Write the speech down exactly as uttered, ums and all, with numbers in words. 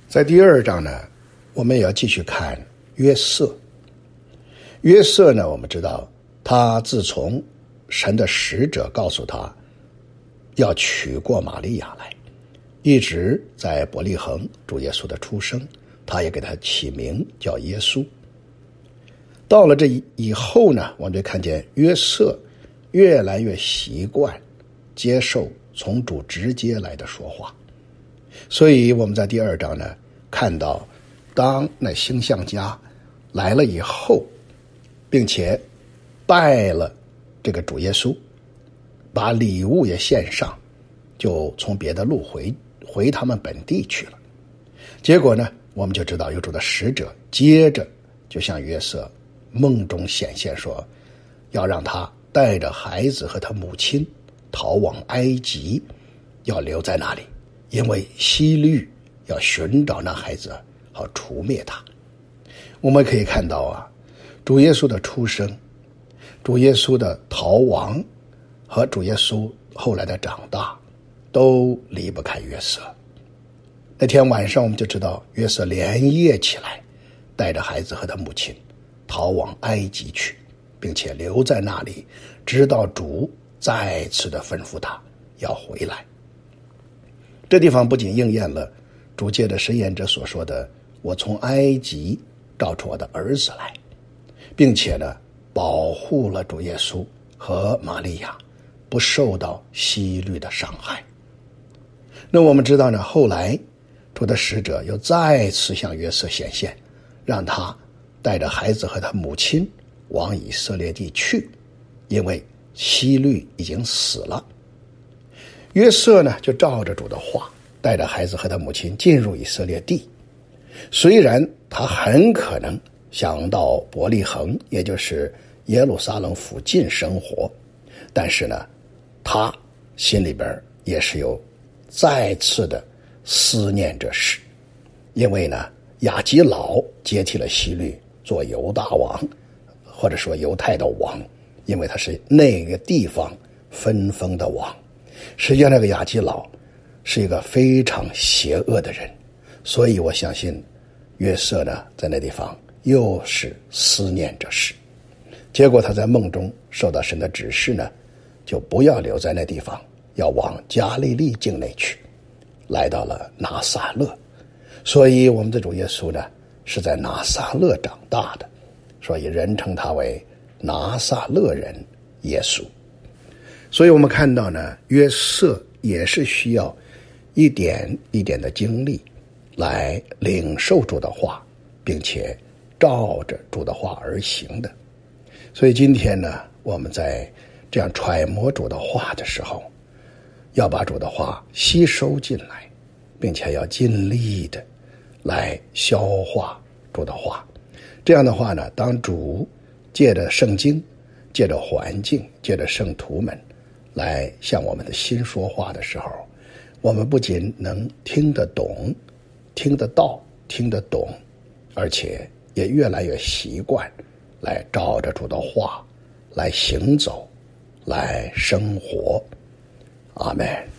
在第二章呢，我们也要继续看约瑟。约瑟呢，我们知道他自从神的使者告诉他要娶过玛利亚来，一直在伯利恒主耶稣的出生，他也给他起名叫耶稣。到了这以后呢，我们就看见约瑟越来越习惯接受从主直接来的说话。所以我们在第二章呢看到，当那星象家来了以后，并且拜了这个主耶稣，把礼物也献上，就从别的路回回他们本地去了。结果呢，我们就知道有主的使者接着就向约瑟梦中显现说，要让他带着孩子和他母亲逃往埃及，要留在那里，因为希律要寻找那孩子，好除灭他。我们可以看到啊，主耶稣的出生，主耶稣的逃亡和主耶稣后来的长大都离不开约瑟。那天晚上我们就知道约瑟连夜起来，带着孩子和他母亲逃往埃及去，并且留在那里，直到主再次的吩咐他要回来。这地方不仅应验了主借着神言者所说的，我从埃及召出我的儿子来，并且呢保护了主耶稣和玛利亚不受到希律的伤害。那我们知道呢，后来主的使者又再次向约瑟显现，让他带着孩子和他母亲往以色列地去，因为希律已经死了。约瑟呢就照着主的话，带着孩子和他母亲进入以色列地。虽然他很可能想到伯利恒，也就是耶路撒冷附近生活，但是呢他心里边也是有再次的思念这事，因为呢亚基老接替了希律做犹大王，或者说犹太的王，因为他是那个地方分封的王。实际上那个亚基老是一个非常邪恶的人，所以我相信约瑟呢在那地方又是思念这事。结果他在梦中受到神的指示呢，就不要留在那地方，要往加利利境内去，来到了拿撒勒。所以我们的主耶稣呢是在拿撒勒长大的，所以人称他为拿撒勒人耶稣。所以我们看到呢，约瑟也是需要一点一点的经历来领受主的话，并且照着主的话而行的。所以今天呢，我们在这样揣摩主的话的时候，要把主的话吸收进来，并且要尽力的来消化主的话。这样的话呢，当主借着圣经，借着环境，借着圣徒们来向我们的心说话的时候，我们不仅能听得懂，听得到，听得懂，而且也越来越习惯来照着主的话来行走，来生活。阿们。